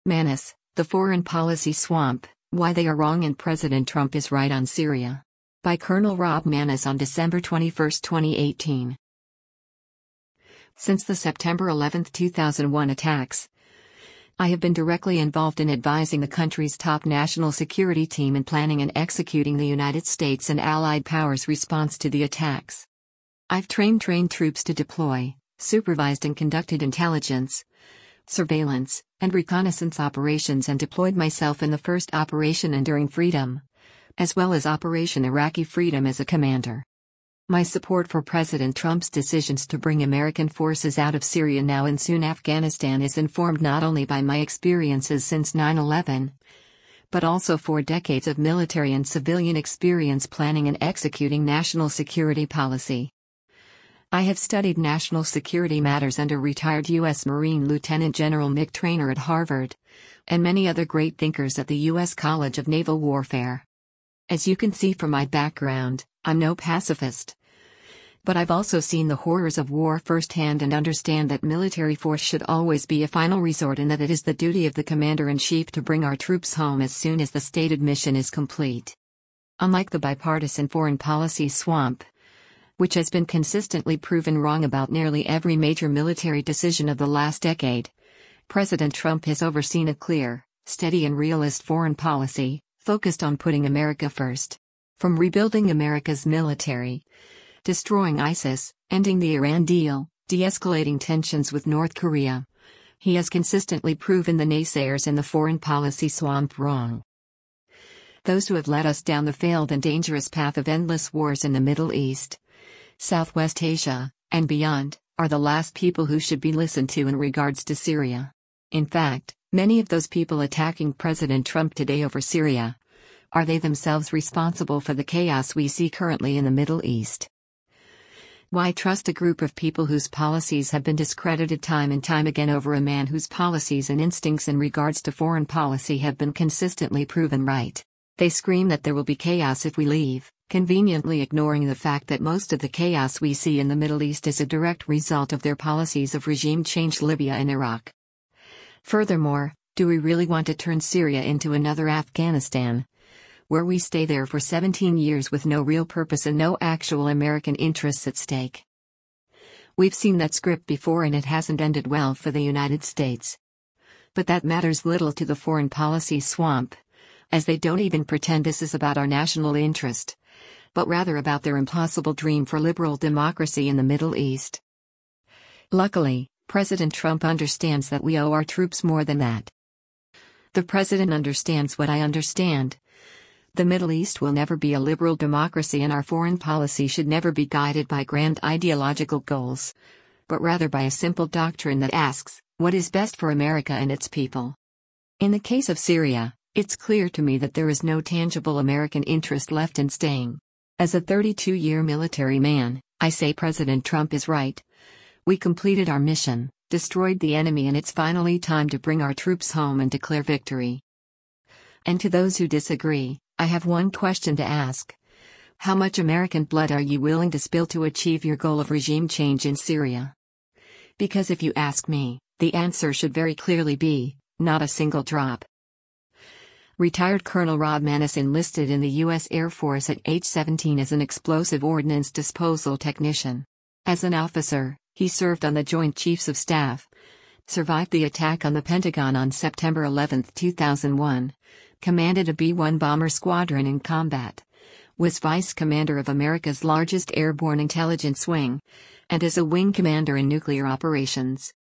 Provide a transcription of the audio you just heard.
Manis, The Foreign Policy Swamp, Why They Are Wrong and President Trump is Right on Syria. By Colonel Rob Manis on December 21, 2018. Since the September 11, 2001 attacks, I have been directly involved in advising the country's top national security team in planning and executing the United States and allied powers' response to the attacks. I've trained troops to deploy, supervised and conducted intelligence, surveillance, and reconnaissance operations and deployed myself in the first Operation Enduring Freedom, as well as Operation Iraqi Freedom as a commander. My support for President Trump's decisions to bring American forces out of Syria now and soon Afghanistan is informed not only by my experiences since 9/11, but also 4 decades of military and civilian experience planning and executing national security policy. I have studied national security matters under retired U.S. Marine Lieutenant General Mick Traynor at Harvard, and many other great thinkers at the U.S. College of Naval Warfare. As you can see from my background, I'm no pacifist. But I've also seen the horrors of war firsthand and understand that military force should always be a final resort and that it is the duty of the Commander-in-Chief to bring our troops home as soon as the stated mission is complete. Unlike the bipartisan foreign policy swamp, which has been consistently proven wrong about nearly every major military decision of the last decade, President Trump has overseen a clear, steady and realist foreign policy, focused on putting America first. From rebuilding America's military, destroying ISIS, ending the Iran deal, de-escalating tensions with North Korea, he has consistently proven the naysayers in the foreign policy swamp wrong. Those who have led us down the failed and dangerous path of endless wars in the Middle East, Southwest Asia, and beyond, are the last people who should be listened to in regards to Syria. In fact, many of those people attacking President Trump today over Syria are they themselves responsible for the chaos we see currently in the Middle East. Why trust a group of people whose policies have been discredited time and time again over a man whose policies and instincts in regards to foreign policy have been consistently proven right? They scream that there will be chaos if we leave, conveniently ignoring the fact that most of the chaos we see in the Middle East is a direct result of their policies of regime change Libya and Iraq. Furthermore, do we really want to turn Syria into another Afghanistan, where we stay there for 17 years with no real purpose and no actual American interests at stake? We've seen that script before and it hasn't ended well for the United States. But that matters little to the foreign policy swamp, as they don't even pretend this is about our national interest, but rather about their impossible dream for liberal democracy in the Middle East. Luckily, President Trump understands that we owe our troops more than that. The president understands what I understand. The Middle East will never be a liberal democracy and our foreign policy should never be guided by grand ideological goals, but rather by a simple doctrine that asks, what is best for America and its people? In the case of Syria, it's clear to me that there is no tangible American interest left in staying. As a 32-year military man, I say President Trump is right. We completed our mission, destroyed the enemy, and it's finally time to bring our troops home and declare victory. And to those who disagree, I have one question to ask. How much American blood are you willing to spill to achieve your goal of regime change in Syria? Because if you ask me, the answer should very clearly be, not a single drop. Retired Colonel Rob Manis enlisted in the U.S. Air Force at age 17 as an explosive ordnance disposal technician. As an officer, he served on the Joint Chiefs of Staff, survived the attack on the Pentagon on September 11, 2001, commanded a B-1 bomber squadron in combat, was vice commander of America's largest airborne intelligence wing, and is a wing commander in nuclear operations.